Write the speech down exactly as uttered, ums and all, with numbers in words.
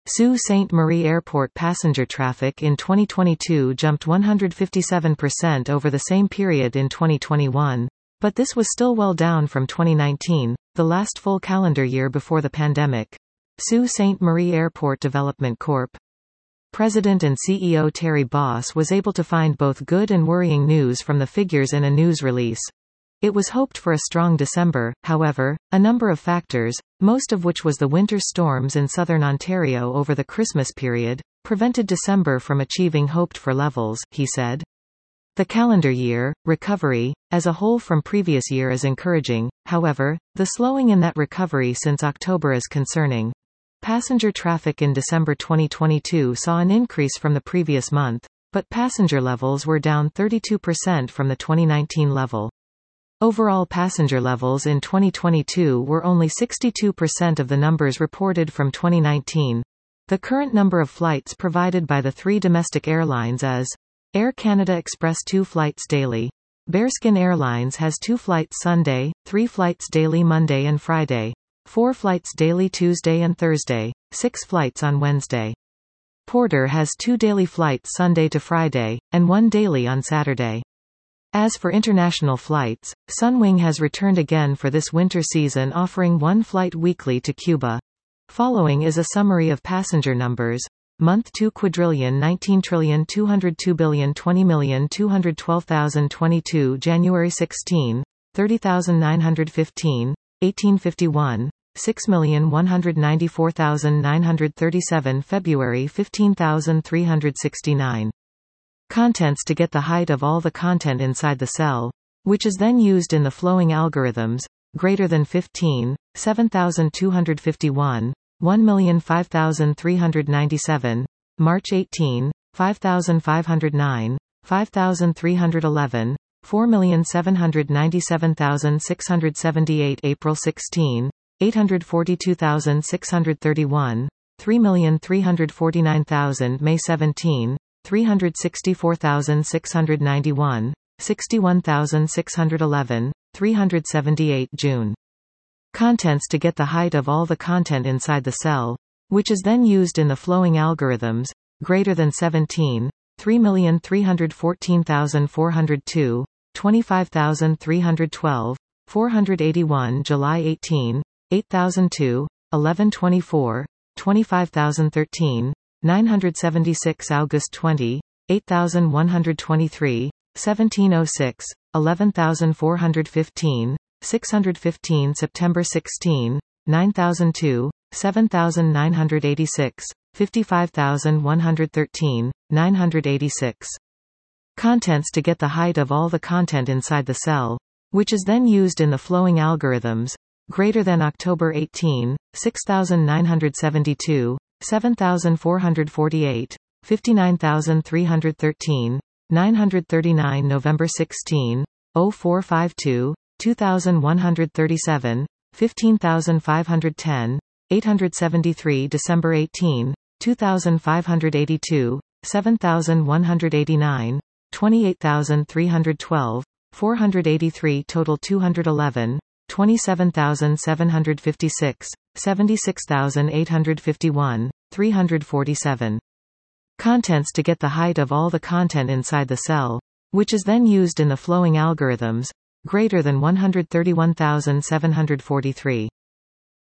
Sault Ste. Marie Airport passenger traffic in twenty twenty-two jumped one hundred fifty-seven percent over the same period in twenty twenty-one, but this was still well down from twenty nineteen, the last full calendar year before the pandemic. Sault Ste. Marie Airport Development Corporation President and C E O Terry Boss was able to find both good and worrying news from the figures in a news release. It was hoped for a strong December, however, a number of factors, most of which was the winter storms in southern Ontario over the Christmas period, prevented December from achieving hoped-for levels, he said. The calendar year recovery, as a whole from previous year is encouraging, however, the slowing in that recovery since October is concerning. Passenger traffic in December twenty twenty-two saw an increase from the previous month, but passenger levels were down thirty-two percent from the twenty nineteen level. Overall passenger levels in twenty twenty-two were only sixty-two percent of the numbers reported from twenty nineteen. The current number of flights provided by the three domestic airlines is Air Canada Express two flights daily. Bearskin Airlines has two flights Sunday, three flights daily Monday and Friday, four flights daily Tuesday and Thursday, six flights on Wednesday. Porter has two daily flights Sunday to Friday, and one daily on Saturday. As for international flights, Sunwing has returned again for this winter season, offering one flight weekly to Cuba. Following is a summary of passenger numbers. Month two quadrillion nineteen trillion two hundred two billion twenty million two hundred twelve thousand twenty-two January sixteenth, thirty thousand nine hundred fifteen, eighteen fifty-one, six million one hundred ninety-four thousand nine hundred thirty-seven February fifteen thousand three hundred sixty-nine. Contents to get the height of all the content inside the cell, which is then used in the flowing algorithms, greater than fifteen, seven thousand two hundred fifty-one, one million five thousand three hundred ninety-seven, March eighteenth, five thousand five hundred nine, five thousand three hundred eleven, four million seven hundred ninety-seven thousand six hundred seventy-eight April sixteenth, eight hundred forty-two thousand six hundred thirty-one, three million three hundred forty-nine thousand May seventeenth, three hundred sixty-four thousand six hundred ninety-one, sixty-one thousand six hundred eleven, three hundred seventy-eight June. Contents to get the height of all the content inside the cell, which is then used in the flowing algorithms, greater than seventeen, three million three hundred fourteen thousand four hundred two, twenty-five thousand three hundred twelve, four hundred eighty-one July eighteenth, eight thousand two, eleven twenty-four, twenty-five thousand thirteen, nine hundred seventy-six August twentieth, eight thousand one hundred twenty-three, seventeen oh six, eleven thousand four hundred fifteen, six hundred fifteen September sixteenth, nine thousand two, seven thousand nine hundred eighty-six, fifty-five thousand one hundred thirteen, nine hundred eighty-six. Contents to get the height of all the content inside the cell, which is then used in the flowing algorithms, greater than October eighteenth, six thousand nine hundred seventy-two, seven thousand four hundred forty-eight, fifty-nine thousand three hundred thirteen, nine hundred thirty-nine November sixteenth, oh four fifty-two, two thousand one hundred thirty-seven, fifteen thousand five hundred ten, eight hundred seventy-three December eighteenth, two thousand five hundred eighty-two, seven thousand one hundred eighty-nine, twenty-eight thousand three hundred twelve, four hundred eighty-three total two hundred eleven, twenty-seven thousand seven hundred fifty-six, seventy-six thousand eight hundred fifty-one, three hundred forty-seven. Contents to get the height of all the content inside the cell, which is then used in the flowing algorithms, greater than one hundred thirty-one thousand seven hundred forty-three.